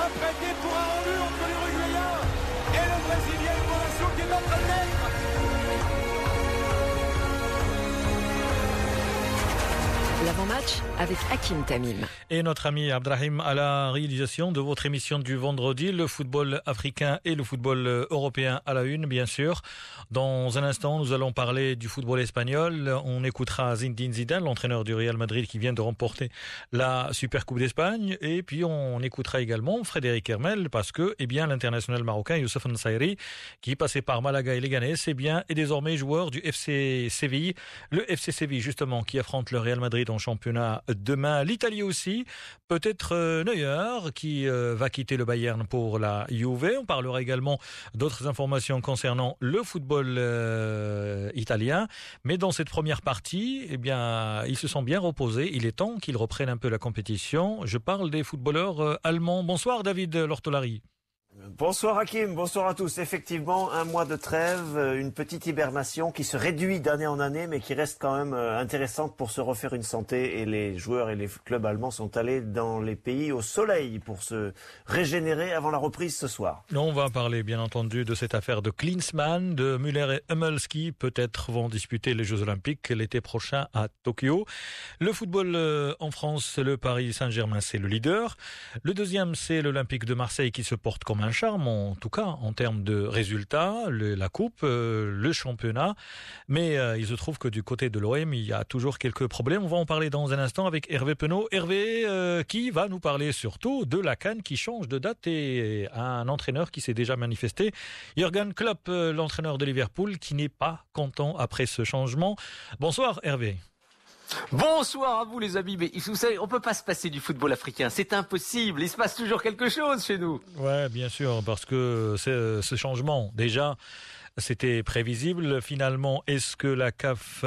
Un prêté pour un rendu entre l'Uruguayen et le Brésilien Ignacio qui est en train de mettre. L'avant-match avec Hakim Tamim. Et notre ami Abdrahim à la réalisation de votre émission du vendredi, le football africain et le football européen à la une, bien sûr. Dans un instant, nous allons parler du football espagnol. On écoutera Zinedine Zidane, l'entraîneur du Real Madrid qui vient de remporter la Supercoupe d'Espagne. Et puis, on écoutera également Frédéric Hermel parce que, l'international marocain Youssef N'Sairi, qui passait par Malaga et Leganés, est désormais joueur du FC Séville. Le FC Séville, justement, qui affronte le Real Madrid en championnat demain. L'Italie aussi, peut-être Neuer qui va quitter le Bayern pour la Juve. On parlera également d'autres informations concernant le football italien. Mais dans cette première partie, ils se sont bien reposés. Il est temps qu'ils reprennent un peu la compétition. Je parle des footballeurs allemands. Bonsoir David Lortolari. Bonsoir Hakim, bonsoir à tous. Effectivement, un mois de trêve, une petite hibernation qui se réduit d'année en année, mais qui reste quand même intéressante pour se refaire une santé. Et les joueurs et les clubs allemands sont allés dans les pays au soleil pour se régénérer avant la reprise ce soir. On va parler bien entendu de cette affaire de Klinsmann, de Müller et Hummels qui peut-être vont disputer les Jeux Olympiques l'été prochain à Tokyo. Le football en France, le Paris Saint-Germain, c'est le leader. Le deuxième, c'est l'Olympique de Marseille qui se porte comme un charme, en tout cas en termes de résultats, la coupe, le championnat, mais il se trouve que du côté de l'OM il y a toujours quelques problèmes. On va en parler dans un instant avec Hervé Penaud. Hervé qui va nous parler surtout de la CAN qui change de date et un entraîneur qui s'est déjà manifesté, Jürgen Klopp, l'entraîneur de Liverpool, qui n'est pas content après ce changement. Bonsoir Hervé. Bonsoir à vous les amis, mais vous savez, on peut pas se passer du football africain, c'est impossible, il se passe toujours quelque chose chez nous. Ouais, bien sûr, parce que ce changement, déjà, c'était prévisible. Finalement, est-ce que la CAF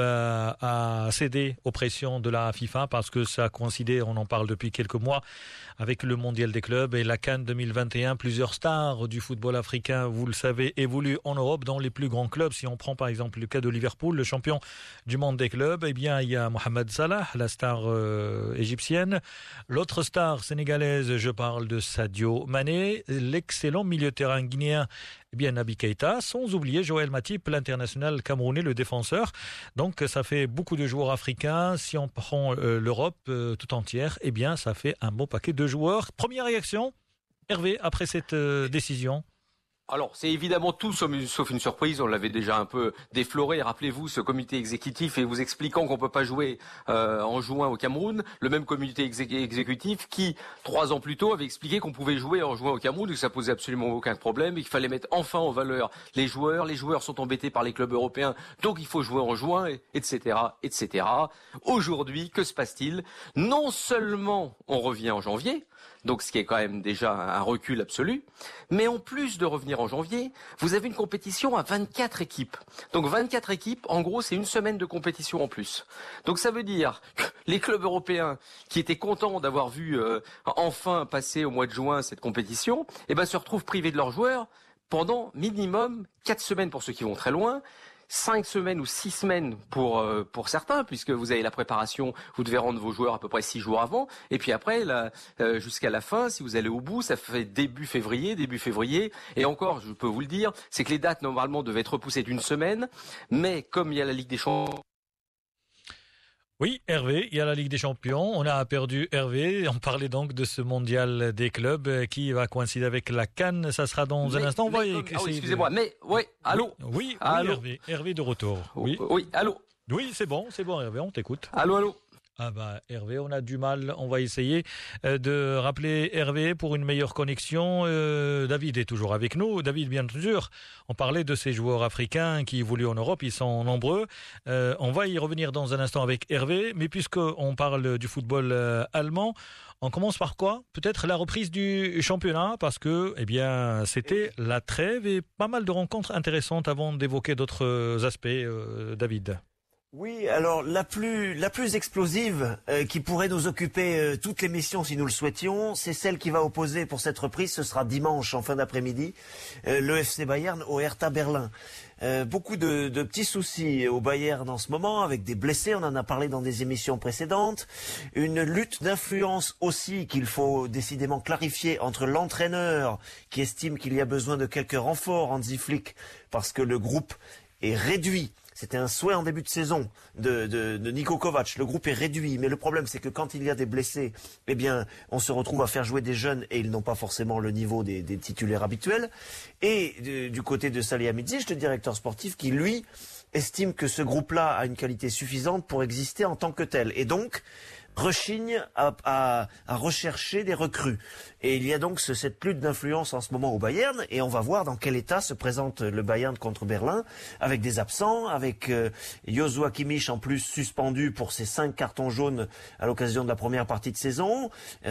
a cédé aux pressions de la FIFA parce que ça a coïncidé, on en parle depuis quelques mois, avec le mondial des clubs et la CAN 2021. Plusieurs stars du football africain, vous le savez, évoluent en Europe dans les plus grands clubs. Si on prend par exemple le cas de Liverpool, le champion du monde des clubs, il y a Mohamed Salah, la star égyptienne. L'autre star sénégalaise, je parle de Sadio Mané, l'excellent milieu de terrain guinéen, Naby Keïta, sans oublier Joël Matip, l'international camerounais, le défenseur. Donc ça fait beaucoup de joueurs africains. Si on prend l'Europe tout entière, ça fait un bon paquet de joueurs. Première réaction, Hervé, après cette décision? Alors, c'est évidemment tout sauf une surprise. On l'avait déjà un peu défloré. Rappelez-vous, ce comité exécutif et vous expliquant qu'on peut pas jouer en juin au Cameroun. Le même comité exécutif qui, 3 ans plus tôt, avait expliqué qu'on pouvait jouer en juin au Cameroun et que ça posait absolument aucun problème et qu'il fallait mettre enfin en valeur les joueurs. Les joueurs sont embêtés par les clubs européens, donc il faut jouer en juin, etc., etc. Aujourd'hui, que se passe-t-il? Non seulement on revient en janvier, donc ce qui est quand même déjà un recul absolu, mais en plus de revenir en janvier, vous avez une compétition à 24 équipes. Donc 24 équipes, en gros, c'est une semaine de compétition en plus. Donc ça veut dire que les clubs européens qui étaient contents d'avoir vu enfin passer au mois de juin cette compétition, se retrouvent privés de leurs joueurs pendant minimum 4 semaines pour ceux qui vont très loin, 5 semaines ou 6 semaines pour certains, puisque vous avez la préparation, vous devez rendre vos joueurs à peu près 6 jours avant, et puis après, jusqu'à la fin, si vous allez au bout, ça fait début février, et encore, je peux vous le dire, c'est que les dates normalement devaient être repoussées d'une semaine, mais comme il y a la Ligue des Champions. Oui, Hervé, il y a la Ligue des Champions. On a perdu Hervé. On parlait donc de ce mondial des clubs qui va coïncider avec la CAN. Ça sera dans un instant. Excusez-moi, allô. Oui, allô. Hervé de retour. Oui, allô. Oui, c'est bon, Hervé, on t'écoute. Allô. Hervé, on a du mal. On va essayer de rappeler Hervé pour une meilleure connexion. David est toujours avec nous. David, bien sûr, on parlait de ces joueurs africains qui évoluent en Europe. Ils sont nombreux. On va y revenir dans un instant avec Hervé. Mais puisqu'on parle du football allemand, on commence par quoi? Peut-être la reprise du championnat, parce que c'était la trêve et pas mal de rencontres intéressantes avant d'évoquer d'autres aspects, David. Oui, alors la plus explosive qui pourrait nous occuper toute l'émission si nous le souhaitions, c'est celle qui va opposer pour cette reprise. Ce sera dimanche en fin d'après-midi le FC Bayern au Hertha Berlin. Beaucoup de petits soucis au Bayern en ce moment, avec des blessés, on en a parlé dans des émissions précédentes. Une lutte d'influence aussi qu'il faut décidément clarifier entre l'entraîneur qui estime qu'il y a besoin de quelques renforts, Hansi Flick, parce que le groupe est réduit. C'était un souhait en début de saison de Niko Kovac. Le groupe est réduit, mais le problème c'est que quand il y a des blessés, eh bien, on se retrouve à faire jouer des jeunes et ils n'ont pas forcément le niveau des titulaires habituels. Et du côté de Salihamidzic, le directeur sportif, qui lui estime que ce groupe-là a une qualité suffisante pour exister en tant que tel. Et donc rechigne à rechercher des recrues. Et il y a donc cette lutte d'influence en ce moment au Bayern, et on va voir dans quel état se présente le Bayern contre Berlin, avec des absents, avec Joshua Kimmich en plus suspendu pour ses 5 cartons jaunes à l'occasion de la première partie de saison,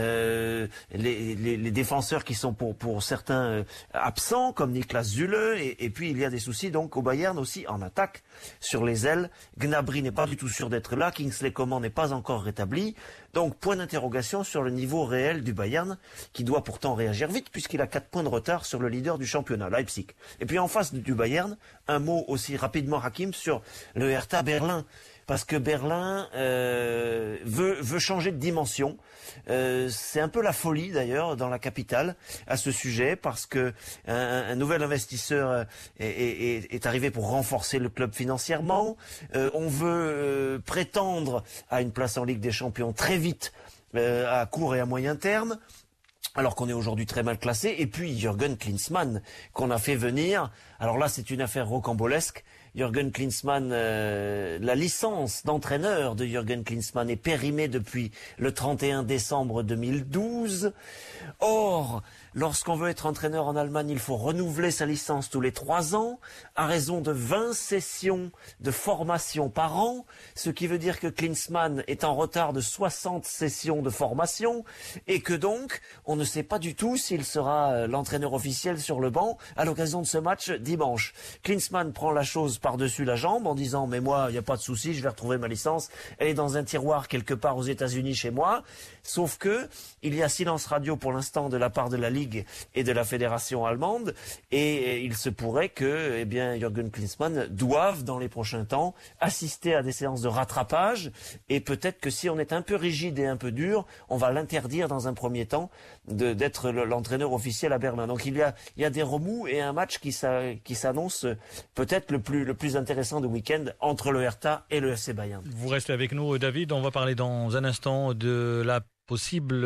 les défenseurs qui sont pour certains absents, comme Niklas Süle, et puis il y a des soucis donc au Bayern aussi en attaque, sur les ailes. Gnabry n'est pas du tout sûr d'être là, Kingsley Coman n'est pas encore rétabli. Donc, point d'interrogation sur le niveau réel du Bayern, qui doit pourtant réagir vite, puisqu'il a 4 points de retard sur le leader du championnat, Leipzig. Et puis en face du Bayern, un mot aussi rapidement, Hakim, sur le Hertha Berlin. Parce que Berlin veut changer de dimension. C'est un peu la folie d'ailleurs dans la capitale à ce sujet, parce que un nouvel investisseur est arrivé pour renforcer le club financièrement. On veut prétendre à une place en Ligue des Champions très vite, à court et à moyen terme, alors qu'on est aujourd'hui très mal classé. Et puis Jürgen Klinsmann, qu'on a fait venir. Alors là, c'est une affaire rocambolesque. Jürgen Klinsmann, la licence d'entraîneur de Jürgen Klinsmann est périmée depuis le 31 décembre 2012. Or, lorsqu'on veut être entraîneur en Allemagne, il faut renouveler sa licence tous les 3 ans, à raison de 20 sessions de formation par an, ce qui veut dire que Klinsmann est en retard de 60 sessions de formation, et que donc, on ne sait pas du tout s'il sera l'entraîneur officiel sur le banc à l'occasion de ce match dimanche. Klinsmann prend la chose par-dessus la jambe en disant « mais moi, il n'y a pas de souci, je vais retrouver ma licence, elle est dans un tiroir quelque part aux États-Unis chez moi ». Sauf que il y a silence radio pour l'instant de la part de la Ligue et de la fédération allemande, et il se pourrait que Jürgen Klinsmann doive dans les prochains temps assister à des séances de rattrapage, et peut-être que si on est un peu rigide et un peu dur, on va l'interdire dans un premier temps d'être l'entraîneur officiel à Berlin. Donc il y a des remous et un match qui s'annonce peut-être le plus intéressant du week-end entre le Hertha et le FC Bayern. Vous restez avec nous, David. On va parler dans un instant de la possible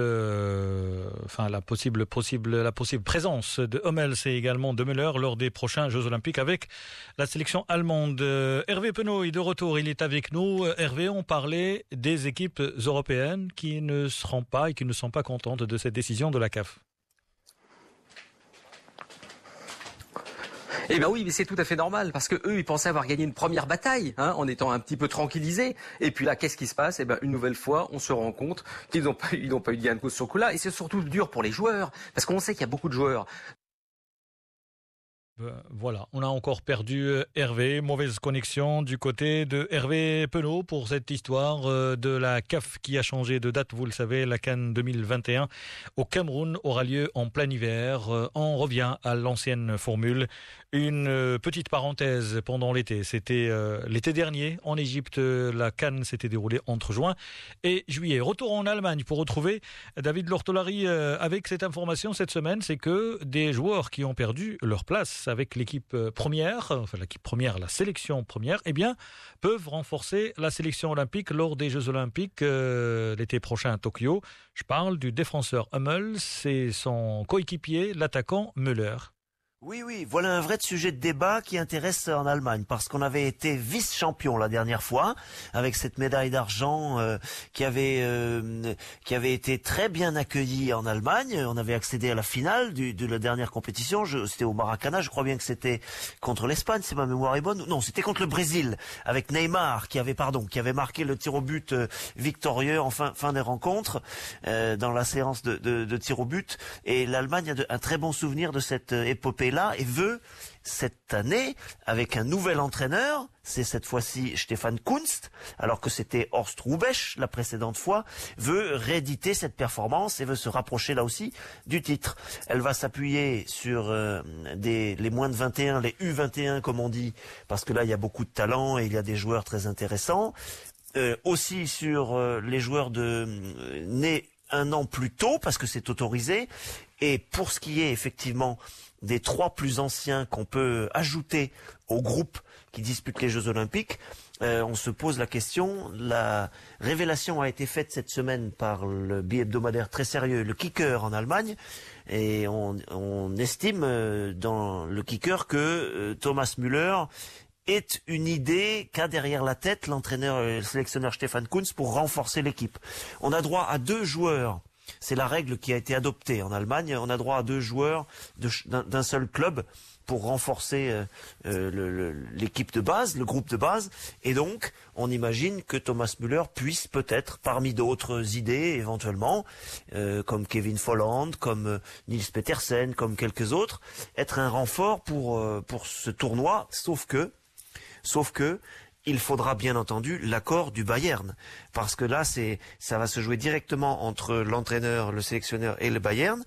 présence de Hummels et également de Müller lors des prochains Jeux Olympiques avec la sélection allemande. Hervé Penaud est de retour, il est avec nous. Hervé, on parlait des équipes européennes qui ne seront pas et qui ne sont pas contentes de cette décision de la CAF. Eh ben oui, mais c'est tout à fait normal, parce que eux, ils pensaient avoir gagné une première bataille, en étant un petit peu tranquillisés. Et puis là, qu'est-ce qui se passe? Eh ben, une nouvelle fois, on se rend compte qu'ils n'ont pas eu de gain de cause sur ce coup-là. Et c'est surtout dur pour les joueurs, parce qu'on sait qu'il y a beaucoup de joueurs. Voilà, on a encore perdu Hervé. Mauvaise connexion du côté de Hervé Penaud pour cette histoire de la CAF qui a changé de date. Vous le savez, la CAN 2021 au Cameroun aura lieu en plein hiver. On revient à l'ancienne formule. Une petite parenthèse pendant l'été. C'était l'été dernier en Égypte. La CAN s'était déroulée entre juin et juillet. Retour en Allemagne pour retrouver David Lortolari avec cette information cette semaine. C'est que des joueurs qui ont perdu leur place avec l'équipe première, la sélection première, peuvent renforcer la sélection olympique lors des Jeux Olympiques l'été prochain à Tokyo. Je parle du défenseur Hummels et son coéquipier, l'attaquant Müller. Oui, voilà un vrai sujet de débat qui intéresse en Allemagne, parce qu'on avait été vice-champion la dernière fois, avec cette médaille d'argent qui avait été très bien accueillie en Allemagne. On avait accédé à la finale de la dernière compétition, c'était au Maracana, je crois bien que c'était contre l'Espagne, si ma mémoire est bonne. Non, c'était contre le Brésil, avec Neymar qui avait marqué le tir au but victorieux en fin des rencontres, dans la séance de tir au but. Et l'Allemagne a un très bon souvenir de cette épopée est là et veut, cette année, avec un nouvel entraîneur, c'est cette fois-ci Stefan Kunst, alors que c'était Horst Hrubesch la précédente fois, veut rééditer cette performance et veut se rapprocher là aussi du titre. Elle va s'appuyer sur les moins de 21, les U21 comme on dit, parce que là il y a beaucoup de talent et il y a des joueurs très intéressants. Aussi sur les joueurs nés un an plus tôt, parce que c'est autorisé. Et pour ce qui est effectivement des 3 plus anciens qu'on peut ajouter au groupe qui dispute les Jeux Olympiques, on se pose la question. La révélation a été faite cette semaine par le bi-hebdomadaire très sérieux, le Kicker en Allemagne, et on estime dans le Kicker que Thomas Müller est une idée qu'a derrière la tête l'entraîneur et le sélectionneur Stefan Kunz pour renforcer l'équipe. On a droit à 2 joueurs. C'est la règle qui a été adoptée en Allemagne. On a droit à 2 joueurs d'un seul club pour renforcer l'équipe de base, le groupe de base. Et donc, on imagine que Thomas Müller puisse peut-être, parmi d'autres idées éventuellement, comme Kevin Folland, comme Nils Petersen, comme quelques autres, être un renfort pour ce tournoi, sauf que il faudra bien entendu l'accord du Bayern, parce que là ça va se jouer directement entre l'entraîneur, le sélectionneur et le Bayern.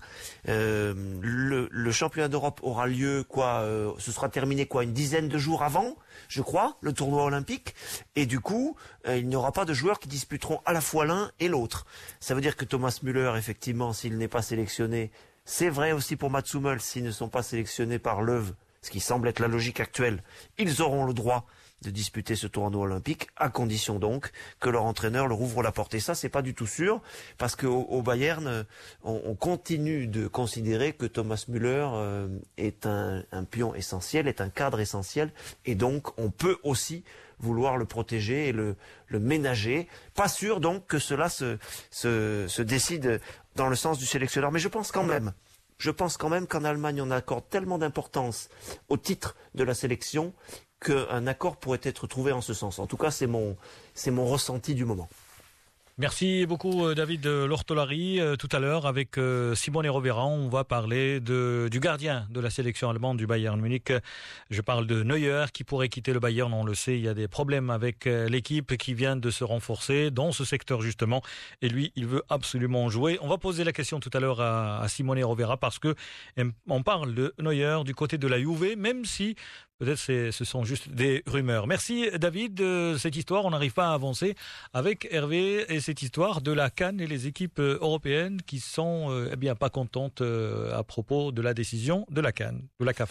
Le championnat d'Europe aura lieu ce sera terminé une dizaine de jours avant, je crois, le tournoi olympique, et du coup il n'y aura pas de joueurs qui disputeront à la fois l'un et l'autre. Ça veut dire que Thomas Müller, effectivement, s'il n'est pas sélectionné, c'est vrai aussi pour Mats Hummels, s'ils ne sont pas sélectionnés par Löw, ce qui semble être la logique actuelle, ils auront le droit de disputer ce tournoi olympique, à condition donc que leur entraîneur leur ouvre la porte. Et ça, c'est pas du tout sûr, parce qu'au Bayern, on continue de considérer que Thomas Müller est un pion essentiel, est un cadre essentiel, et donc on peut aussi vouloir le protéger et le ménager. Pas sûr donc que cela se décide dans le sens du sélectionneur, mais je pense quand même qu'en Allemagne, on accorde tellement d'importance au titre de la sélection qu'un accord pourrait être trouvé en ce sens. En tout cas, c'est mon ressenti du moment. Merci beaucoup David Lortolari. Tout à l'heure avec Simone Rovera, on va parler du gardien de la sélection allemande du Bayern Munich. Je parle de Neuer qui pourrait quitter le Bayern. On le sait, il y a des problèmes avec l'équipe qui vient de se renforcer dans ce secteur justement. Et lui, il veut absolument jouer. On va poser la question tout à l'heure à Simone Rovera parce que on parle de Neuer du côté de la Juve, même si peut-être ce sont juste des rumeurs. Merci David. Cette histoire, on n'arrive pas à avancer avec Hervé et cette histoire de la CAN et les équipes européennes qui sont pas contentes à propos de la décision de la CAN, de la CAF.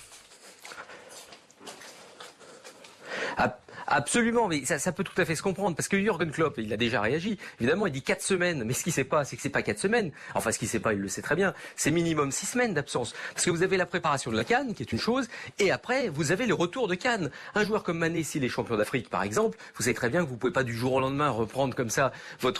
Absolument, mais ça peut tout à fait se comprendre, parce que Jürgen Klopp, il a déjà réagi. Évidemment, il dit 4 semaines, mais ce qu'il sait pas, c'est que c'est pas 4 semaines. Enfin, ce qu'il sait pas, il le sait très bien. C'est minimum 6 semaines d'absence. Parce que vous avez la préparation de la CAN, qui est une chose, et après, vous avez le retour de CAN. Un joueur comme Mané, s'il est champion d'Afrique, par exemple, vous savez très bien que vous pouvez pas du jour au lendemain reprendre comme ça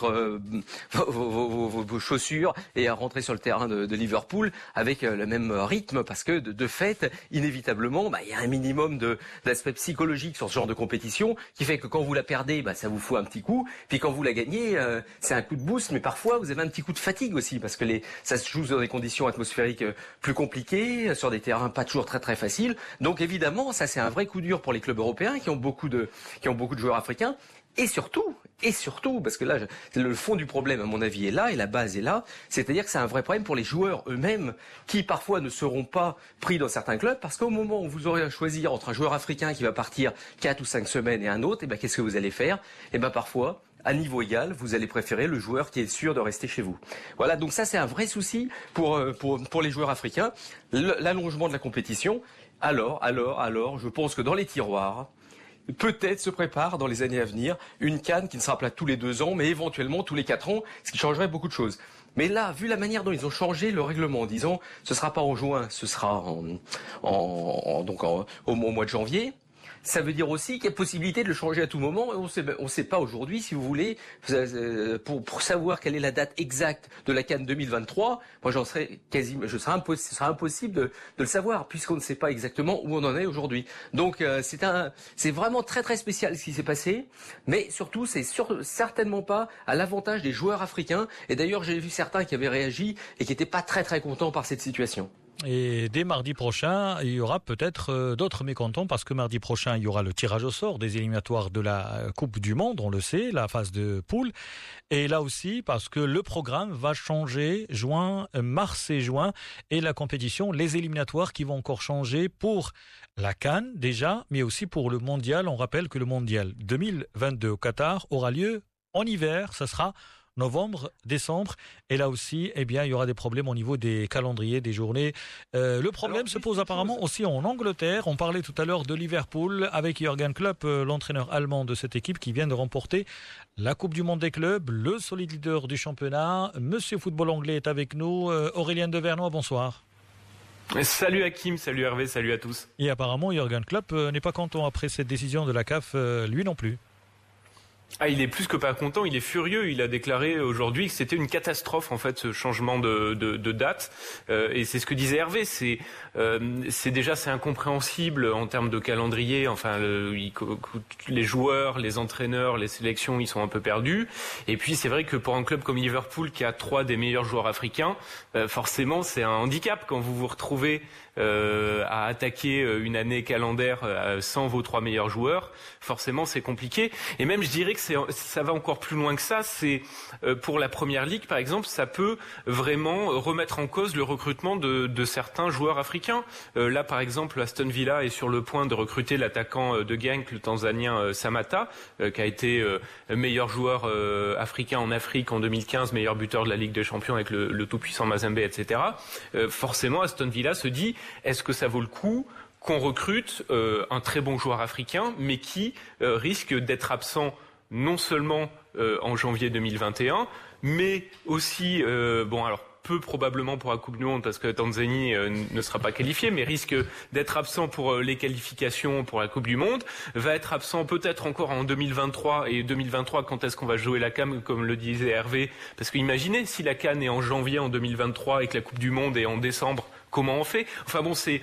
vos chaussures et rentrer sur le terrain de Liverpool avec le même rythme, parce que de fait, inévitablement, il y a un minimum d'aspect psychologique sur ce genre de compétition qui fait que quand vous la perdez, ça vous fout un petit coup. Puis quand vous la gagnez, c'est un coup de boost. Mais parfois, vous avez un petit coup de fatigue aussi parce que ça se joue dans des conditions atmosphériques plus compliquées, sur des terrains pas toujours très très faciles. Donc évidemment, ça c'est un vrai coup dur pour les clubs européens qui ont beaucoup de joueurs africains. Et surtout, parce que là, le fond du problème, à mon avis, est là, et la base est là, c'est-à-dire que c'est un vrai problème pour les joueurs eux-mêmes, qui parfois ne seront pas pris dans certains clubs, parce qu'au moment où vous aurez à choisir entre un joueur africain qui va partir 4 ou 5 semaines et un autre, qu'est-ce que vous allez faire ? Parfois, à niveau égal, vous allez préférer le joueur qui est sûr de rester chez vous. Voilà, donc ça c'est un vrai souci pour les joueurs africains, l'allongement de la compétition. Alors, je pense que dans les tiroirs, peut-être se prépare dans les années à venir une CAN qui ne sera pas tous les 2 ans, mais éventuellement tous les 4 ans, ce qui changerait beaucoup de choses. Mais là, vu la manière dont ils ont changé le règlement en disant ce sera pas en juin, ce sera au mois de janvier, ça veut dire aussi qu'il y a possibilité de le changer à tout moment. Et on sait pas aujourd'hui, si vous voulez, pour savoir quelle est la date exacte de la CAN 2023. Moi, ce sera impossible de le savoir puisqu'on ne sait pas exactement où on en est aujourd'hui. Donc, c'est vraiment très très spécial ce qui s'est passé. Mais surtout, c'est certainement pas à l'avantage des joueurs africains. Et d'ailleurs, j'ai vu certains qui avaient réagi et qui n'étaient pas très très contents par cette situation. Et dès mardi prochain, il y aura peut-être d'autres mécontents parce que mardi prochain, il y aura le tirage au sort des éliminatoires de la Coupe du Monde, on le sait, la phase de poule. Et là aussi, parce que le programme va changer mars et juin, et la compétition, les éliminatoires qui vont encore changer pour la CAN déjà, mais aussi pour le mondial. On rappelle que le mondial 2022 au Qatar aura lieu en hiver, ça sera novembre, décembre, et là aussi, il y aura des problèmes au niveau des calendriers, des journées. Le problème se pose apparemment aussi en Angleterre. On parlait tout à l'heure de Liverpool avec Jürgen Klopp, l'entraîneur allemand de cette équipe qui vient de remporter la Coupe du Monde des clubs, le solide leader du championnat. Monsieur Football Anglais est avec nous. Aurélien Devernois, bonsoir. Salut Hakim, salut Hervé, salut à tous. Et apparemment, Jürgen Klopp n'est pas content après cette décision de la CAF, lui non plus. Ah, il est plus que pas content, il est furieux. Il a déclaré aujourd'hui que c'était une catastrophe en fait ce changement de date. Et c'est ce que disait Hervé. C'est incompréhensible en termes de calendrier. Enfin, les joueurs, les entraîneurs, les sélections, ils sont un peu perdus. Et puis c'est vrai que pour un club comme Liverpool qui a 3 des meilleurs joueurs africains, forcément c'est un handicap quand vous vous retrouvez à attaquer une année calendaire sans vos 3 meilleurs joueurs. Forcément c'est compliqué. Et même je dirais que ça va encore plus loin que ça. C'est pour la Première Ligue par exemple, ça peut vraiment remettre en cause le recrutement de certains joueurs africains. Là par exemple Aston Villa est sur le point de recruter l'attaquant de Genk, le Tanzanien Samata, qui a été meilleur joueur africain en Afrique en 2015, meilleur buteur de la Ligue des Champions avec le tout-puissant Mazembe, etc. Forcément Aston Villa se dit, est-ce que ça vaut le coup qu'on recrute un très bon joueur africain, mais qui risque d'être absent non seulement en janvier 2021, mais aussi, peu probablement pour la Coupe du Monde parce que Tanzanie ne sera pas qualifiée, mais risque d'être absent pour les qualifications pour la Coupe du Monde, va être absent peut-être encore en 2023, et 2023 quand est-ce qu'on va jouer la CAN comme le disait Hervé, parce que imaginez si la CAN est en janvier en 2023 et que la Coupe du Monde est en décembre, comment on fait? Enfin bon, c'est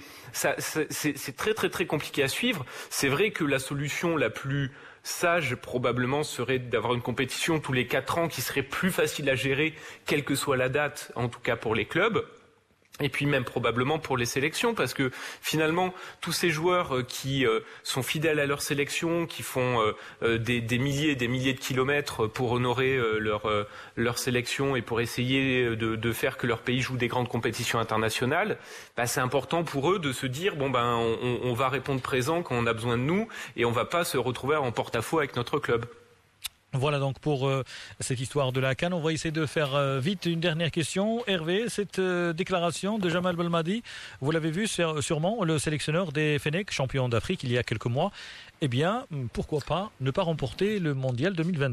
très très très compliqué à suivre. C'est vrai que la solution la plus sage probablement serait d'avoir une compétition tous les 4 ans qui serait plus facile à gérer, quelle que soit la date, en tout cas pour les clubs. Et puis même probablement pour les sélections, parce que finalement tous ces joueurs qui sont fidèles à leur sélection, qui font des milliers et des milliers de kilomètres pour honorer leur sélection et pour essayer de faire que leur pays joue des grandes compétitions internationales, c'est important pour eux de se dire on va répondre présent quand on a besoin de nous et on va pas se retrouver en porte-à-faux avec notre club. Voilà donc pour cette histoire de la CAN. On va essayer de faire vite une dernière question. Hervé, cette déclaration de Jamal Belmadi, vous l'avez vu sûrement, le sélectionneur des Fennecs, champion d'Afrique il y a quelques mois. Eh bien, pourquoi pas ne pas remporter le mondial 2022 ?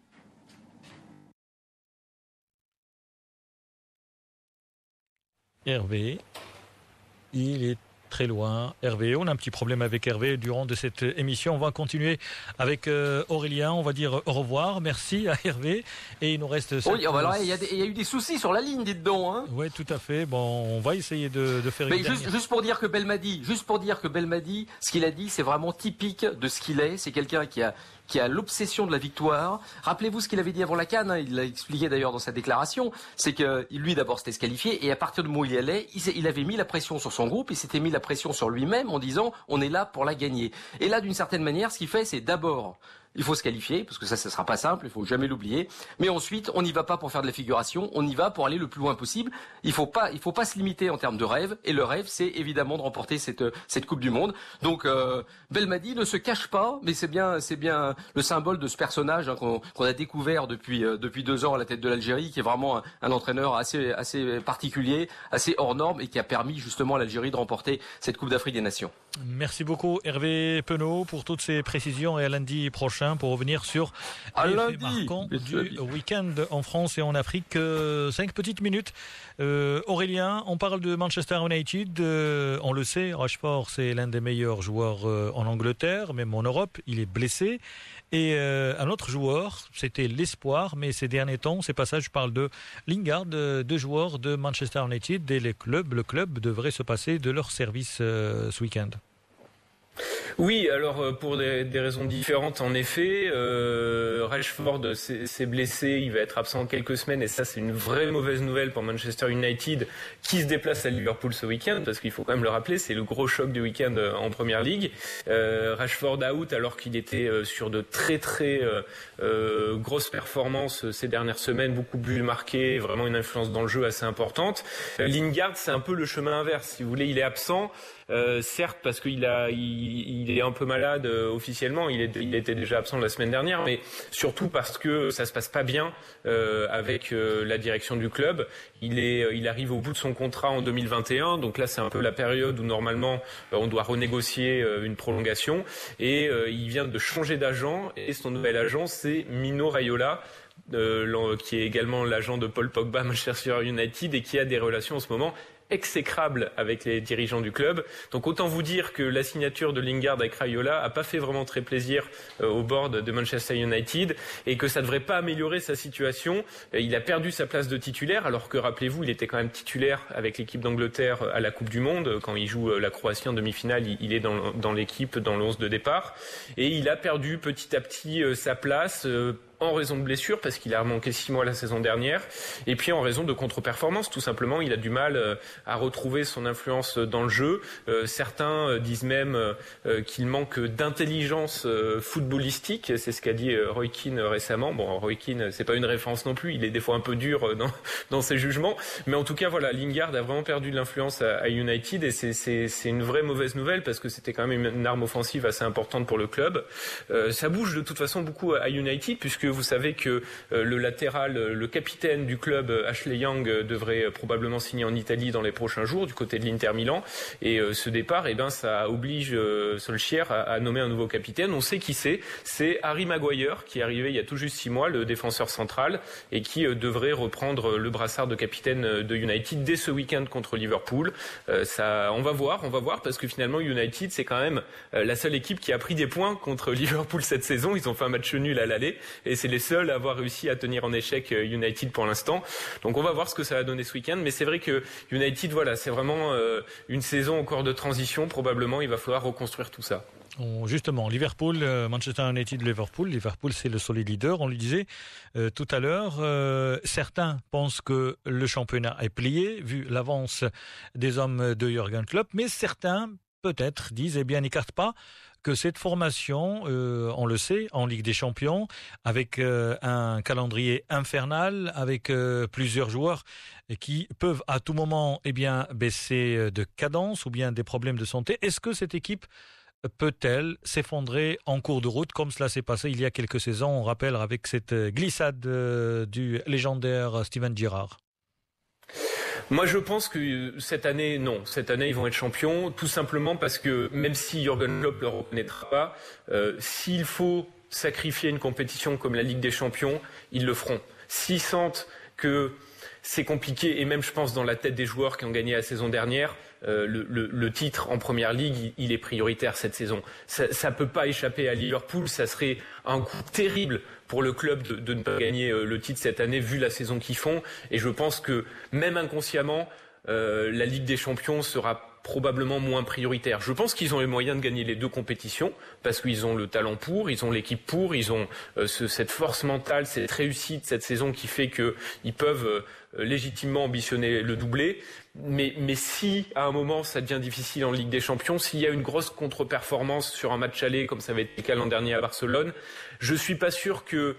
Hervé, il est très loin. Hervé, on a un petit problème avec Hervé durant de cette émission. On va continuer avec Aurélien. On va dire au revoir. Merci à Hervé. Et il nous reste... Oui, alors il y a eu des soucis sur la ligne, dites donc. Hein. Oui, tout à fait. Bon, on va essayer de faire une dernière... juste pour dire que Belmadi, ce qu'il a dit, c'est vraiment typique de ce qu'il est. C'est quelqu'un qui a l'obsession de la victoire. Rappelez-vous ce qu'il avait dit avant la CAN, il l'a expliqué d'ailleurs dans sa déclaration, c'est que lui d'abord s'était se qualifier et à partir du moment où il y allait, il avait mis la pression sur son groupe, il s'était mis la pression sur lui-même en disant on est là pour la gagner. Et là d'une certaine manière, ce qu'il fait, c'est d'abord il faut se qualifier, parce que ça sera pas simple, il faut jamais l'oublier. Mais ensuite, on n'y va pas pour faire de la figuration, on y va pour aller le plus loin possible. Il faut pas se limiter en termes de rêve. Et le rêve, c'est évidemment de remporter cette Coupe du Monde. Donc, Belmadi ne se cache pas, mais c'est bien le symbole de ce personnage qu'on a découvert depuis 2 ans à la tête de l'Algérie, qui est vraiment un entraîneur assez particulier, assez hors norme, et qui a permis justement à l'Algérie de remporter cette Coupe d'Afrique des Nations. Merci beaucoup Hervé Penaud pour toutes ces précisions et à lundi prochain pour revenir sur les faits marquants du week-end en France et en Afrique. 5 petites minutes. Aurélien, on parle de Manchester United. On le sait, Rashford, c'est l'un des meilleurs joueurs en Angleterre, même en Europe. Il est blessé. Et un autre joueur, c'était l'espoir, mais ces derniers temps, c'est pas ça, je parle de Lingard, 2 joueurs de Manchester United, et le club devrait se passer de leur service ce week-end. Oui, alors pour des raisons différentes en effet. Rashford s'est blessé, il va être absent quelques semaines et ça c'est une vraie mauvaise nouvelle pour Manchester United qui se déplace à Liverpool ce week-end parce qu'il faut quand même le rappeler, c'est le gros choc du week-end en Première Ligue. Rashford out alors qu'il était sur de très très grosses performances ces dernières semaines, beaucoup de buts marqués, vraiment une influence dans le jeu assez importante. Lingard c'est un peu le chemin inverse, si vous voulez, il est absent. Certes parce qu'il est un peu malade officiellement, il était déjà absent la semaine dernière, mais surtout parce que ça se passe pas bien avec la direction du club. Il arrive au bout de son contrat en 2021, donc là c'est un peu la période où normalement on doit renégocier une prolongation et il vient de changer d'agent et son nouvel agent c'est Mino Raiola. Qui est également l'agent de Paul Pogba à Manchester United et qui a des relations en ce moment exécrable avec les dirigeants du club. Donc autant vous dire que la signature de Lingard avec Raiola a pas fait vraiment très plaisir au board de Manchester United et que ça devrait pas améliorer sa situation. Il a perdu sa place de titulaire alors que rappelez-vous, il était quand même titulaire avec l'équipe d'Angleterre à la Coupe du Monde. Quand il joue la Croatie en demi-finale, il est dans l'équipe, dans le 11 de départ et il a perdu petit à petit sa place en raison de blessures, parce qu'il a manqué 6 mois la saison dernière, et puis en raison de contre-performance, tout simplement, il a du mal à retrouver son influence dans le jeu. Certains disent même qu'il manque d'intelligence footballistique, c'est ce qu'a dit Roy Keane récemment. Bon, Roy Keane, c'est pas une référence non plus, il est des fois un peu dur dans ses jugements, mais en tout cas, voilà, Lingard a vraiment perdu de l'influence à United, et c'est une vraie mauvaise nouvelle, parce que c'était quand même une arme offensive assez importante pour le club. Ça bouge de toute façon beaucoup à United, puisque vous savez que le latéral, le capitaine du club, Ashley Young, devrait probablement signer en Italie dans les prochains jours du côté de l'Inter Milan. Et ce départ, ça oblige Solskjaer à nommer un nouveau capitaine. On sait qui c'est Harry Maguire qui est arrivé il y a tout juste 6 mois, le défenseur central, et qui devrait reprendre le brassard de capitaine de United dès ce week-end contre Liverpool. On va voir, parce que finalement United c'est quand même la seule équipe qui a pris des points contre Liverpool cette saison. Ils ont fait un match nul à l'aller et c'est les seuls à avoir réussi à tenir en échec United pour l'instant. Donc on va voir ce que ça va donner ce week-end, mais c'est vrai que United, voilà, c'est vraiment une saison encore de transition. Probablement il va falloir reconstruire tout ça. Justement, Liverpool, Manchester United, Liverpool, c'est le solide leader, on le disait tout à l'heure. Certains pensent que le championnat est plié vu l'avance des hommes de Jürgen Klopp, mais certains peut-être disent, n'écartent pas que cette formation, on le sait, en Ligue des Champions, avec un calendrier infernal, avec plusieurs joueurs qui peuvent à tout moment baisser de cadence ou bien des problèmes de santé. Est-ce que cette équipe peut-elle s'effondrer en cours de route comme cela s'est passé il y a quelques saisons, on rappelle, avec cette glissade du légendaire Steven Gerrard? Moi, je pense que cette année, non. Cette année, ils vont être champions, tout simplement parce que, même si Jürgen Klopp ne le reconnaîtra pas, s'il faut sacrifier une compétition comme la Ligue des Champions, ils le feront. S'ils sentent que c'est compliqué, et même, je pense, dans la tête des joueurs qui ont gagné la saison dernière, le titre en Première Ligue, il est prioritaire cette saison. Ça peut pas échapper à Liverpool, ça serait un coup terrible pour le club de ne pas gagner le titre cette année vu la saison qu'ils font. Et je pense que même inconsciemment, la Ligue des Champions sera probablement moins prioritaire. Je pense qu'ils ont les moyens de gagner les deux compétitions parce qu'ils ont le talent pour, ils ont l'équipe pour, ils ont cette force mentale, cette réussite cette saison qui fait qu'ils peuvent légitimement ambitionner le doublé. Mais si à un moment ça devient difficile en Ligue des Champions, s'il y a une grosse contre-performance sur un match aller comme ça avait été le cas l'an dernier à Barcelone, je suis pas sûr que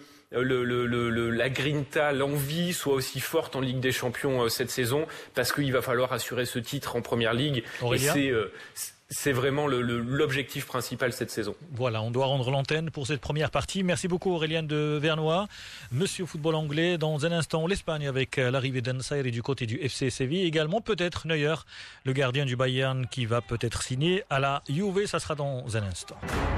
la grinta, l'envie soit aussi forte en Ligue des Champions cette saison, parce qu'il va falloir assurer ce titre en Première Ligue. Aurélien, et c'est vraiment l'objectif principal cette saison. Voilà, on doit rendre l'antenne pour cette première partie. Merci beaucoup Aurélien de Vernois. Monsieur football anglais, dans un instant l'Espagne avec l'arrivée d'Ansairi du côté du FC Séville. Également peut-être Neuer, le gardien du Bayern, qui va peut-être signer à la Juve. Ça sera dans un instant.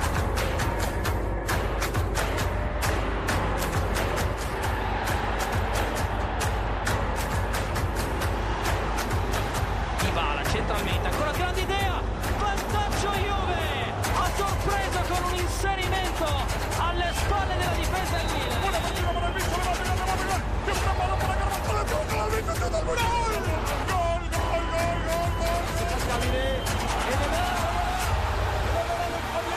Centralmente, ancora grande idea, vantaggio Juve, ha sorpreso con un inserimento alle spalle della difesa del Milan. Buona partita per il vincere, va gol,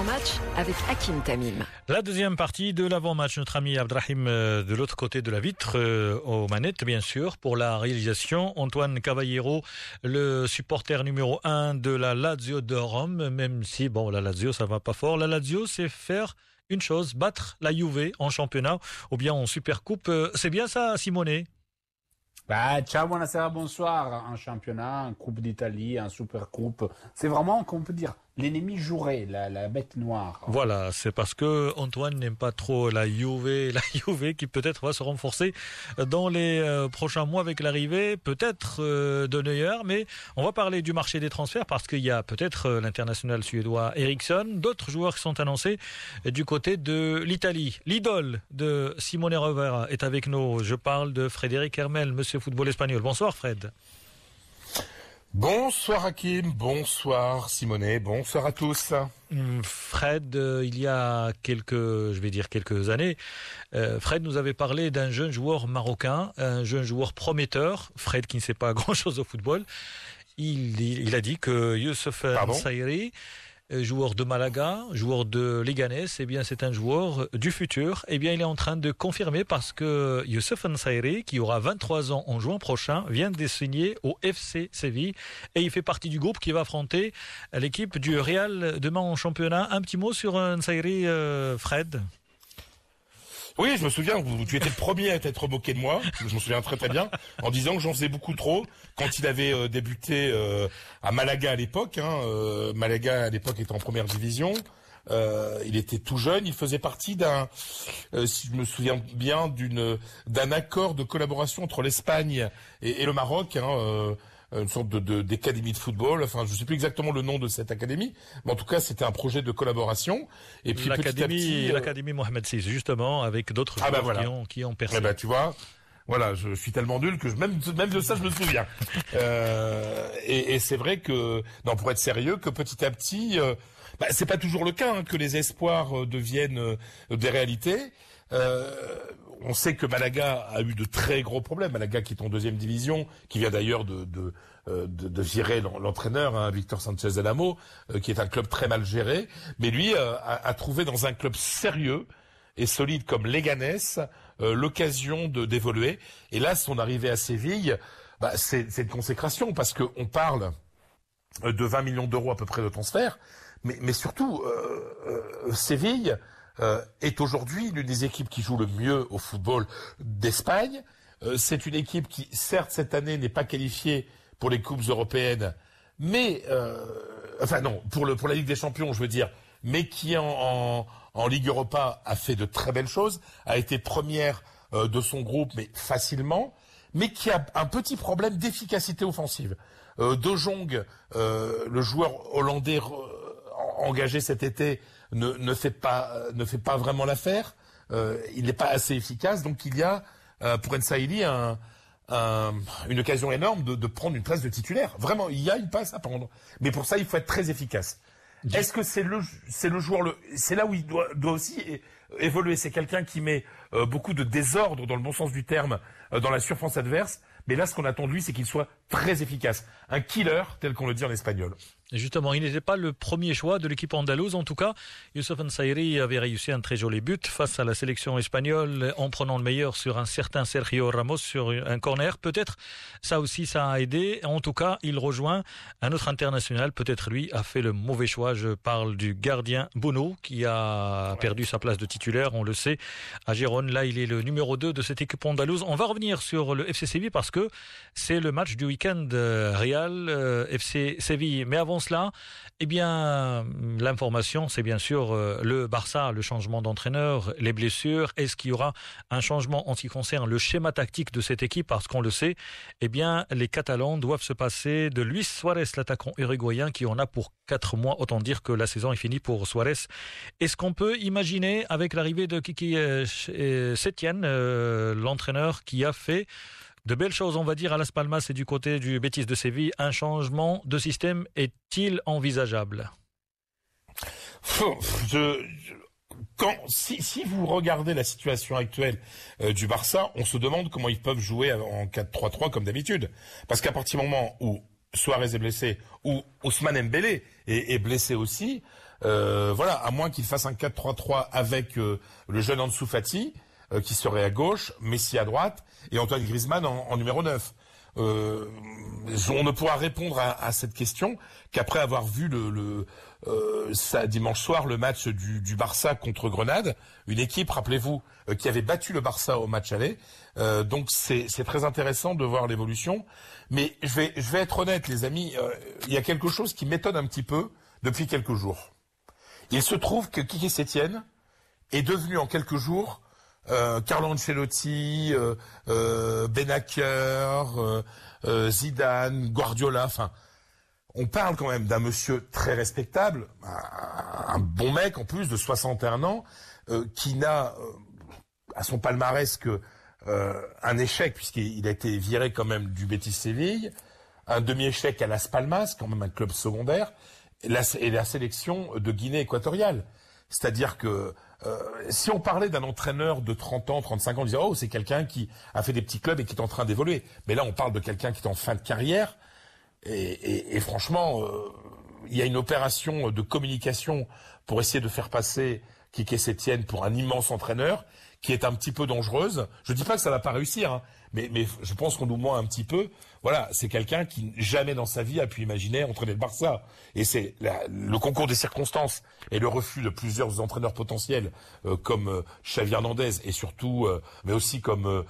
L'avant-match avec Hakim Tamim. La deuxième partie de l'avant-match, notre ami Abdrahim de l'autre côté de la vitre, aux manettes bien sûr, pour la réalisation. Antoine Cavallero, le supporter numéro 1 de la Lazio de Rome, même si, bon, la Lazio ça va pas fort. La Lazio, c'est faire une chose, battre la Juve en championnat ou bien en Supercoupe. C'est bien ça, Simone? Ciao, buonasera, bonsoir. En championnat, en Coupe d'Italie, en Supercoupe. C'est vraiment, qu'on peut dire, l'ennemi juré, la bête noire. Voilà, c'est parce que Antoine n'aime pas trop la Juve qui peut-être va se renforcer dans les prochains mois avec l'arrivée, peut-être de Neuer, mais on va parler du marché des transferts parce qu'il y a peut-être l'international suédois Eriksson, d'autres joueurs qui sont annoncés du côté de l'Italie. L'idole de Simone Rovera est avec nous. Je parle de Frédéric Hermel, monsieur football espagnol. Bonsoir Fred. Bonsoir Hakim, bonsoir Simone, bonsoir à tous. Fred, il y a quelques années, Fred nous avait parlé d'un jeune joueur marocain, un jeune joueur prometteur, Fred qui ne sait pas grand-chose au football. Il a dit que Youssef N'Sairi, joueur de Malaga, joueur de Leganés, eh bien c'est un joueur du futur. Eh bien il est en train de confirmer parce que Youssef N'Sairi, qui aura 23 ans en juin prochain, vient de signer au FC Séville et il fait partie du groupe qui va affronter l'équipe du Real demain en championnat. Un petit mot sur N'Sairi, Fred? Oui, je me souviens, tu étais le premier à t'être moqué de moi, je me souviens très très bien, en disant que j'en faisais beaucoup trop quand il avait débuté à Malaga à l'époque. Malaga à l'époque était en première division, il était tout jeune, il faisait partie si je me souviens bien, d'un accord de collaboration entre l'Espagne et le Maroc, une sorte d'académie de football. Enfin, je sais plus exactement le nom de cette académie, mais en tout cas, c'était un projet de collaboration. Et puis petit à petit, l'académie Mohamed VI, justement, avec d'autres joueurs voilà. qui ont percé. Tu vois, voilà, je suis tellement nul que même de ça, je me souviens. Et c'est vrai que, non, pour être sérieux, que petit à petit, c'est pas toujours le cas que les espoirs deviennent des réalités. On sait que Malaga a eu de très gros problèmes. Malaga qui est en deuxième division, qui vient d'ailleurs de virer l'entraîneur, Victor Sanchez del Amo, qui est un club très mal géré. Mais lui a trouvé dans un club sérieux et solide comme Leganés l'occasion d'évoluer. Et là, son arrivée à Séville, c'est une consécration parce que on parle de 20 millions d'euros à peu près de transfert, mais surtout Séville est aujourd'hui l'une des équipes qui joue le mieux au football d'Espagne. C'est une équipe qui, certes, cette année n'est pas qualifiée pour les coupes européennes, mais pour la Ligue des Champions, je veux dire, mais qui en Ligue Europa a fait de très belles choses, a été première de son groupe, mais facilement, mais qui a un petit problème d'efficacité offensive. De Jong, le joueur hollandais engagé cet été, ne fait pas vraiment l'affaire. Il n'est pas assez efficace, donc il y a pour N'Sairi une occasion énorme de prendre une place de titulaire. Vraiment, il y a une place à prendre, mais pour ça il faut être très efficace. Est-ce que c'est le joueur, c'est là où il doit aussi évoluer. C'est quelqu'un qui met beaucoup de désordre, dans le bon sens du terme, dans la surface adverse. Mais là, ce qu'on attend de lui, c'est qu'il soit très efficace. Un killer, tel qu'on le dit en espagnol. Et justement, il n'était pas le premier choix de l'équipe andalouse. En tout cas, Youssef N'Sairi avait réussi un très joli but face à la sélection espagnole en prenant le meilleur sur un certain Sergio Ramos sur un corner. Peut-être ça aussi, ça a aidé. En tout cas, il rejoint un autre international. Peut-être lui a fait le mauvais choix. Je parle du gardien Bono qui a perdu sa place de titulaire, on le sait, à Gérone. Là, il est le numéro 2 de cette équipe andalouse. On va revenir sur le FC Séville parce que c'est le match du week-end Real FC Séville. Mais avant cela, eh bien, l'information, c'est bien sûr le Barça, le changement d'entraîneur, les blessures. Est-ce qu'il y aura un changement en ce qui concerne le schéma tactique de cette équipe? Parce qu'on le sait, eh bien, les Catalans doivent se passer de Luis Suarez, l'attaquant uruguayen, qui en a pour 4 mois. Autant dire que la saison est finie pour Suarez. Est-ce qu'on peut imaginer, avec l'arrivée de Kiki Setien, l'entraîneur qui a fait de belles choses, on va dire, à Las Palmas et du côté du Betis de Séville, un changement de système est-il envisageable? Si vous regardez la situation actuelle du Barça, on se demande comment ils peuvent jouer en 4-3-3 comme d'habitude. Parce qu'à partir du moment où Suarez est blessé, ou Ousmane Dembélé est blessé aussi, Voilà, à moins qu'il fasse un 4-3-3 avec le jeune Ansu Fati, qui serait à gauche, Messi à droite, et Antoine Griezmann en numéro 9. On ne pourra répondre à cette question qu'après avoir vu dimanche soir le match du Barça contre Grenade, une équipe, rappelez-vous, qui avait battu le Barça au match aller. Donc c'est très intéressant de voir l'évolution. Mais je vais être honnête, les amis, il y a quelque chose qui m'étonne un petit peu depuis quelques jours. Il se trouve que Quique Setién est devenu en quelques jours Carlo Ancelotti, Benacer, Zidane, Guardiola, enfin, on parle quand même d'un monsieur très respectable, un bon mec en plus de 61 ans, qui n'a à son palmarès que un échec, puisqu'il a été viré quand même du Betis Séville, un demi-échec à Las Palmas, quand même un club secondaire, et la sélection de Guinée équatoriale. C'est-à-dire que si on parlait d'un entraîneur de 30 ans, 35 ans, on disait « Oh, c'est quelqu'un qui a fait des petits clubs et qui est en train d'évoluer ». Mais là, on parle de quelqu'un qui est en fin de carrière. Et franchement, il y a une opération de communication pour essayer de faire passer Quique Setién pour un immense entraîneur qui est un petit peu dangereuse. Je dis pas que ça va pas réussir, hein, mais je pense qu'on nous ment un petit peu. Voilà, c'est quelqu'un qui jamais dans sa vie a pu imaginer entraîner le Barça. Et c'est le concours des circonstances et le refus de plusieurs entraîneurs potentiels comme Xavi Hernandez et surtout, mais aussi comme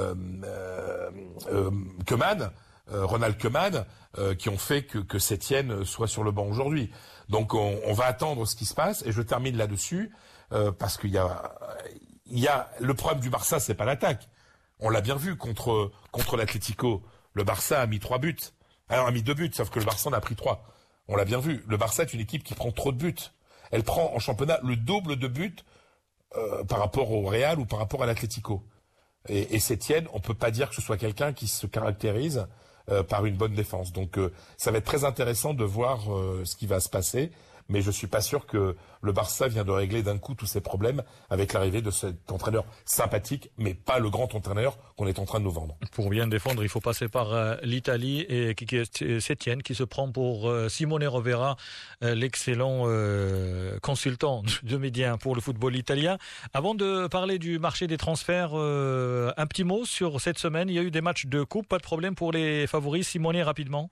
Koeman, Ronald Koeman, qui ont fait que Setién soit sur le banc aujourd'hui. Donc on va attendre ce qui se passe et je termine là-dessus parce qu'il y a le problème du Barça, c'est pas l'attaque. On l'a bien vu contre l'Atlético. Le Barça a mis 3 buts. Alors a mis 2 buts, sauf que le Barça en a pris 3. On l'a bien vu. Le Barça est une équipe qui prend trop de buts. Elle prend en championnat le double de buts par rapport au Real ou par rapport à l'Atlético. Et Setién, on peut pas dire que ce soit quelqu'un qui se caractérise par une bonne défense. Donc ça va être très intéressant de voir ce qui va se passer. Mais je suis pas sûr que le Barça vient de régler d'un coup tous ses problèmes avec l'arrivée de cet entraîneur sympathique, mais pas le grand entraîneur qu'on est en train de nous vendre. Pour bien défendre, il faut passer par l'Italie et Quique Setién qui se prend pour Simone Rovera, l'excellent consultant de médias pour le football italien. Avant de parler du marché des transferts, un petit mot sur cette semaine. Il y a eu des matchs de coupe, pas de problème pour les favoris. Simone, rapidement.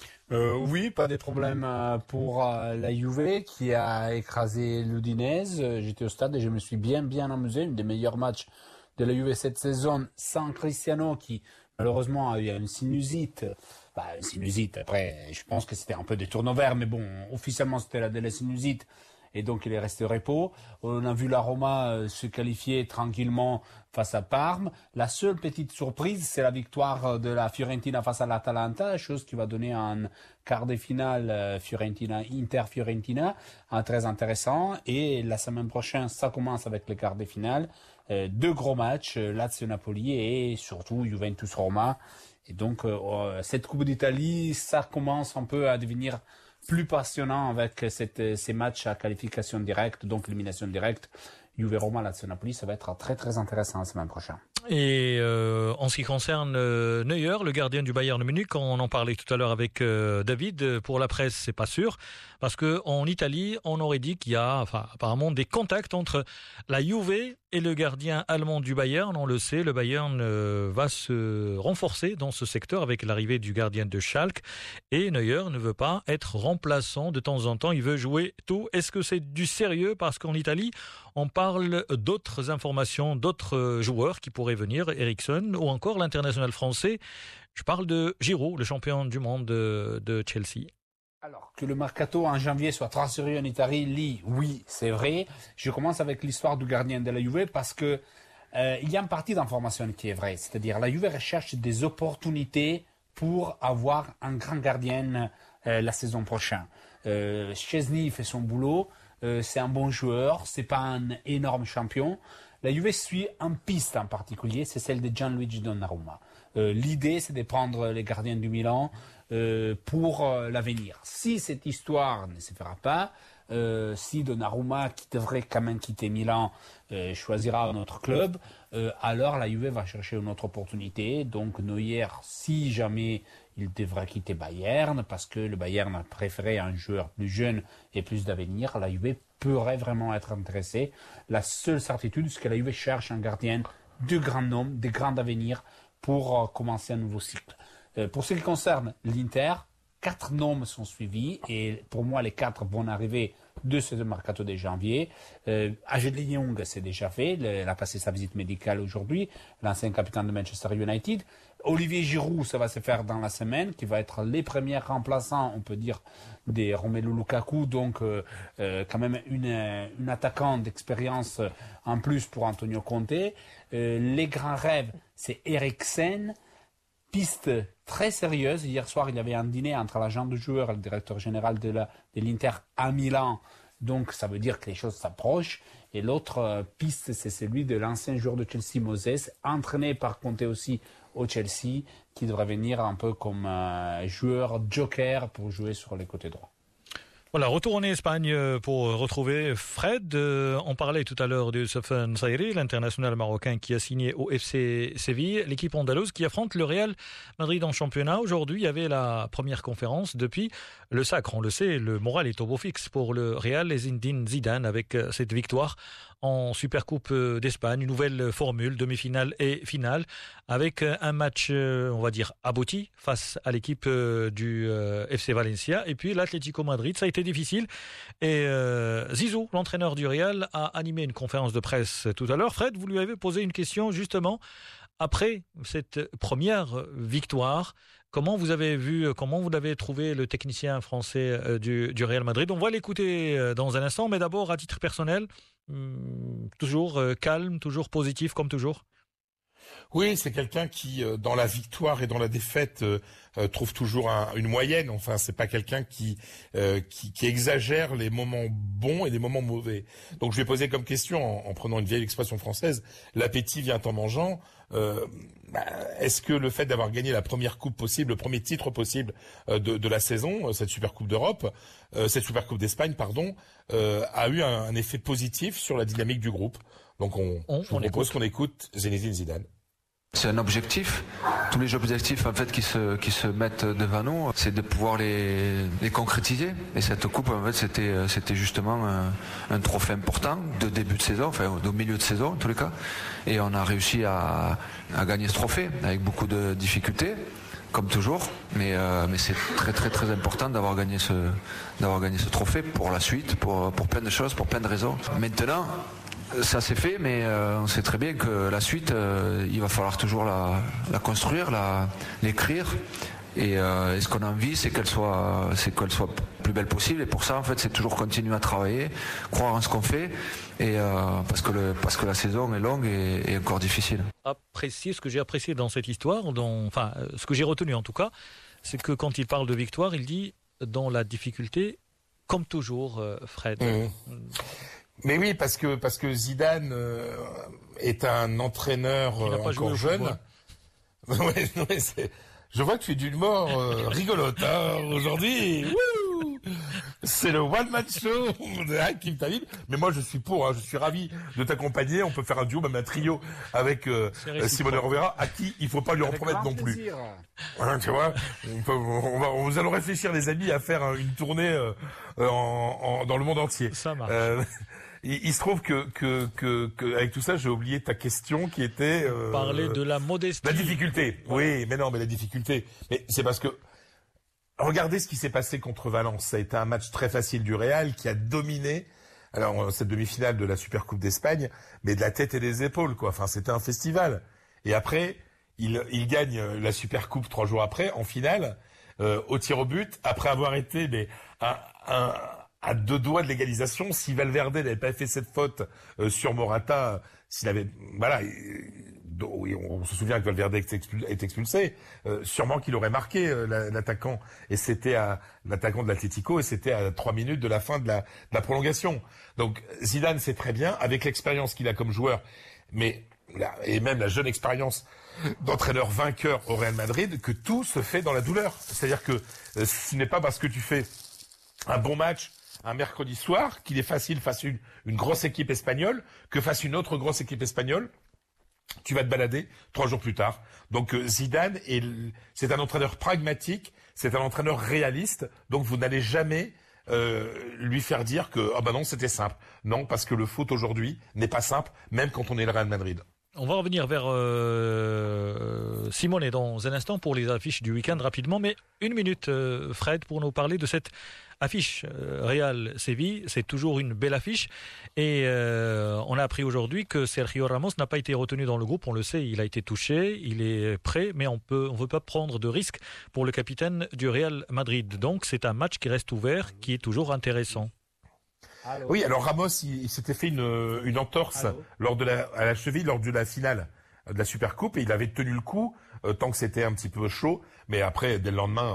Oui, pas de problème pour la Juve qui a écrasé l'Udinese. J'étais au stade et je me suis bien amusé. Un des meilleurs matchs de la Juve cette saison sans Cristiano qui malheureusement a eu une sinusite. Une sinusite, après je pense que c'était un peu des turnovers, mais bon, officiellement c'était de la sinusite. Et donc il est resté au repos. On a vu la Roma se qualifier tranquillement face à Parme. La seule petite surprise, c'est la victoire de la Fiorentina face à l'Atalanta, chose qui va donner un quart de finale Inter-Fiorentina, très intéressant. Et la semaine prochaine, ça commence avec les quarts de finale. 2 gros matchs, Lazio-Napoli et surtout Juventus-Roma. Et donc cette Coupe d'Italie, ça commence un peu à devenir plus passionnant avec ces matchs à qualification directe, donc élimination directe. Juve Roma, Lazio Napoli, ça va être très très intéressant la semaine prochaine. Et en ce qui concerne Neuer, le gardien du Bayern Munich, on en parlait tout à l'heure avec David, pour la presse c'est pas sûr, parce que en Italie on aurait dit qu'il y a apparemment des contacts entre la Juve et le gardien allemand du Bayern. On le sait, le Bayern va se renforcer dans ce secteur avec l'arrivée du gardien de Schalke, et Neuer ne veut pas être remplaçant de temps en temps, il veut jouer tout. Est-ce que c'est du sérieux? Parce qu'en Italie on parle d'autres informations, d'autres joueurs qui pourraient venir, Eriksen ou encore l'international français. Je parle de Giroud, le champion du monde de Chelsea. Alors, que le mercato en janvier soit transféré en Italie, oui, c'est vrai. Je commence avec l'histoire du gardien de la Juve parce que il y a une partie d'information qui est vraie. C'est-à-dire, la Juve recherche des opportunités pour avoir un grand gardien la saison prochaine. Szczesny fait son boulot. C'est un bon joueur, c'est pas un énorme champion. La Juve suit une piste en particulier, c'est celle de Gianluigi Donnarumma. L'idée, c'est de prendre les gardiens du Milan pour l'avenir. Si cette histoire ne se fera pas, si Donnarumma, qui devrait quand même quitter Milan, choisira un autre club, alors la Juve va chercher une autre opportunité. Donc Neuer, si jamais il devrait quitter Bayern, parce que le Bayern a préféré un joueur plus jeune et plus d'avenir, la Juve pourrait vraiment être intéressée. La seule certitude, c'est que la Juve cherche un gardien de grand nom, de grand avenir pour commencer un nouveau cycle. Pour ce qui concerne l'Inter, 4 noms sont suivis et pour moi les 4 vont arriver de ce mercato de janvier. Ashley Young, c'est déjà fait, il a passé sa visite médicale aujourd'hui, l'ancien capitaine de Manchester United. Olivier Giroud, ça va se faire dans la semaine, qui va être les premiers remplaçants, on peut dire, des Romelu Lukaku, donc quand même une attaquant d'expérience en plus pour Antonio Conte. Les grands rêves, c'est Eriksen. Piste très sérieuse. Hier soir, il y avait un dîner entre l'agent de joueur et le directeur général de l'Inter à Milan. Donc, ça veut dire que les choses s'approchent. Et l'autre piste, c'est celui de l'ancien joueur de Chelsea, Moses, entraîné par Conte aussi au Chelsea, qui devrait venir un peu comme joueur joker pour jouer sur les côtés droits. Voilà, retour en Espagne pour retrouver Fred. On parlait tout à l'heure de Sofiane Saïri, l'international marocain qui a signé au FC Séville, l'équipe andalouse qui affronte le Real Madrid en championnat. Aujourd'hui, il y avait la première conférence depuis le sacre. On le sait, le moral est au beau fixe pour le Real et Zinedine Zidane avec cette victoire en Supercoupe d'Espagne, une nouvelle formule, demi-finale et finale, avec un match, on va dire, abouti face à l'équipe du FC Valencia. Et puis l'Atlético Madrid, ça a été difficile. Et Zizou, l'entraîneur du Real, a animé une conférence de presse tout à l'heure. Fred, vous lui avez posé une question justement après cette première victoire. Comment vous avez vu, comment vous l'avez trouvé le technicien français du Real Madrid? On va l'écouter dans un instant, mais d'abord à titre personnel, toujours calme, toujours positif comme toujours. Oui, c'est quelqu'un qui, dans la victoire et dans la défaite, trouve toujours une moyenne. Enfin, c'est pas quelqu'un qui exagère les moments bons et les moments mauvais. Donc, je lui ai posé comme question, en prenant une vieille expression française, l'appétit vient en mangeant. Est-ce que le fait d'avoir gagné la première coupe possible, le premier titre possible de la saison, cette Super Coupe d'Europe, cette Super Coupe d'Espagne, pardon, a eu un effet positif sur la dynamique du groupe? Donc, je vous propose qu'on écoute Zinedine Zidane. C'est un objectif. Tous les objectifs en fait qui se mettent devant nous, c'est de pouvoir les concrétiser. Et cette coupe en fait c'était justement un trophée important de début de saison, enfin au milieu de saison en tous les cas. Et on a réussi à gagner ce trophée avec beaucoup de difficultés, comme toujours. Mais c'est très très très important d'avoir gagné ce trophée pour la suite, pour plein de choses, pour plein de raisons. Maintenant, ça s'est fait, mais on sait très bien que la suite, il va falloir toujours la construire, l'écrire. Et ce qu'on a envie, c'est qu'elle soit plus belle possible. Et pour ça, en fait, c'est toujours continuer à travailler, croire en ce qu'on fait, et parce que la saison est longue et encore difficile. Apprécier ce que j'ai apprécié dans cette histoire, ce que j'ai retenu en tout cas, c'est que quand il parle de victoire, il dit dans la difficulté, comme toujours, Fred. Mais oui, parce que Zidane est un entraîneur encore jeune. Ouais, je vois que tu es d'humour rigolote aujourd'hui. C'est le One Man Show de Hakim Tamim. Mais moi, je suis je suis ravi de t'accompagner. On peut faire un duo, même un trio avec Simone Rovera, à qui il faut pas lui en promettre non plus. Voilà, tu vois, nous allons réfléchir, les amis, à faire une tournée dans le monde entier. Ça marche. Il se trouve que avec tout ça, j'ai oublié ta question qui était parler de la modestie. La difficulté. Oui, mais la difficulté. Mais c'est parce que regardez ce qui s'est passé contre Valence. Ça a été un match très facile du Real qui a dominé. Alors cette demi-finale de la Super Coupe d'Espagne, mais de la tête et des épaules, quoi. Enfin, c'était un festival. Et après, il gagne la Super Coupe 3 jours après en finale au tir au but après avoir été à 2 doigts de l'égalisation. Si Valverde n'avait pas fait cette faute sur Morata, s'il avait, on se souvient que Valverde est expulsé, sûrement qu'il aurait marqué l'attaquant, et c'était l'attaquant de l'Atlético, et c'était à 3 minutes de la fin de la prolongation. Donc Zidane sait très bien, avec l'expérience qu'il a comme joueur, et même la jeune expérience d'entraîneur vainqueur au Real Madrid, que tout se fait dans la douleur. C'est-à-dire que ce n'est pas parce que tu fais un bon match un mercredi soir qu'il est facile face à une grosse équipe espagnole que face à une autre grosse équipe espagnole tu vas te balader 3 jours plus tard. Donc Zidane, c'est un entraîneur pragmatique, c'est un entraîneur réaliste, donc vous n'allez jamais lui faire dire que non, c'était simple. Non, parce que le foot aujourd'hui n'est pas simple, même quand on est le Real Madrid. On va revenir vers Simone dans un instant pour les affiches du week-end rapidement, mais une minute, Fred, pour nous parler de cette affiche Real-Séville. C'est toujours une belle affiche et on a appris aujourd'hui que Sergio Ramos n'a pas été retenu dans le groupe. On le sait, il a été touché, il est prêt, mais on veut pas prendre de risque pour le capitaine du Real Madrid. Donc c'est un match qui reste ouvert, qui est toujours intéressant. Allô. Oui, alors Ramos, il s'était fait une entorse à la cheville lors de la finale de la Supercoupe et il avait tenu le coup tant que c'était un petit peu chaud, mais après dès le lendemain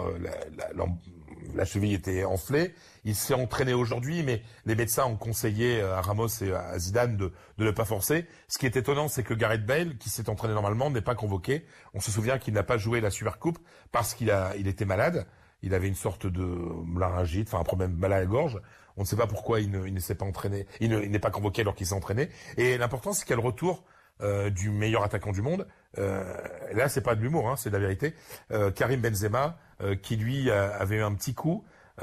la cheville était enflée. Il s'est entraîné aujourd'hui, mais les médecins ont conseillé à Ramos et à Zidane de ne pas forcer. Ce qui est étonnant, c'est que Gareth Bale, qui s'est entraîné normalement, n'est pas convoqué. On se souvient qu'il n'a pas joué la Supercoupe parce qu'il était malade. Il avait une sorte de laryngite, un problème mal à la gorge. On ne sait pas pourquoi il ne s'est pas entraîné. Il n'est pas convoqué alors qu'il s'est entraîné. Et l'important, c'est qu'il y a le retour du meilleur attaquant du monde. Là, c'est pas de l'humour, c'est de la vérité. Karim Benzema, qui lui avait eu un petit coup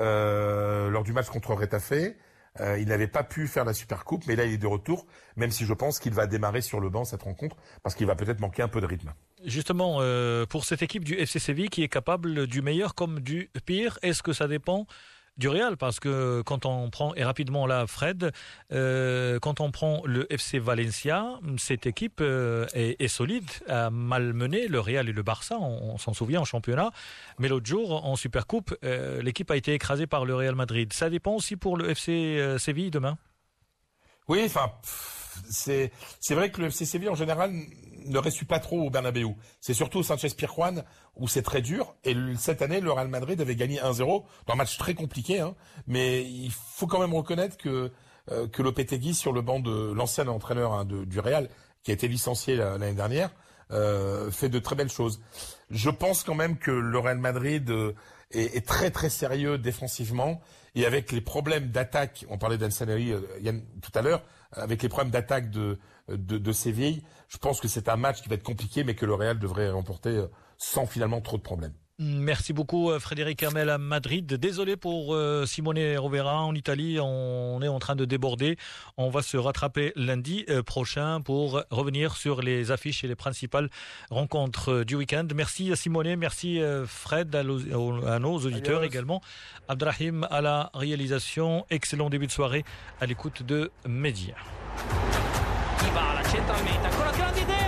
lors du match contre Retafe. Il n'avait pas pu faire la Supercoupe, mais là, il est de retour, même si je pense qu'il va démarrer sur le banc cette rencontre, parce qu'il va peut-être manquer un peu de rythme. Justement, pour cette équipe du FC Séville qui est capable du meilleur comme du pire, est-ce que ça dépend du Real? Parce que quand on prend, et rapidement là, Fred, quand on prend le FC Valencia, cette équipe est solide, a malmené le Real et le Barça, on s'en souvient en championnat, mais l'autre jour, en Supercoupe, l'équipe a été écrasée par le Real Madrid. Ça dépend aussi pour le FC Séville demain? Oui, c'est vrai que le FC Séville en général ne réussit pas trop au Bernabéu. C'est surtout au Sánchez-Pizjuán où c'est très dur. Et cette année, le Real Madrid avait gagné 1-0 dans un match très compliqué. Mais il faut quand même reconnaître que Lopetegui, sur le banc de l'ancien entraîneur du Real, qui a été licencié l'année dernière, fait de très belles choses. Je pense quand même que le Real Madrid est très très sérieux défensivement. Et avec les problèmes d'attaque, on parlait d'Ansaneri Yann tout à l'heure, avec les problèmes d'attaque de Séville, je pense que c'est un match qui va être compliqué, mais que le Real devrait remporter sans finalement trop de problèmes. Merci beaucoup Frédéric Hermel à Madrid. Désolé pour Simone Rovera en Italie, on est en train de déborder. On va se rattraper lundi prochain pour revenir sur les affiches et les principales rencontres du week-end. Merci à Simone, merci Fred, à nos auditeurs. Adios. Également. Abdrahim à la réalisation. Excellent début de soirée à l'écoute de Média. Dybala centralmente, ancora grande idea.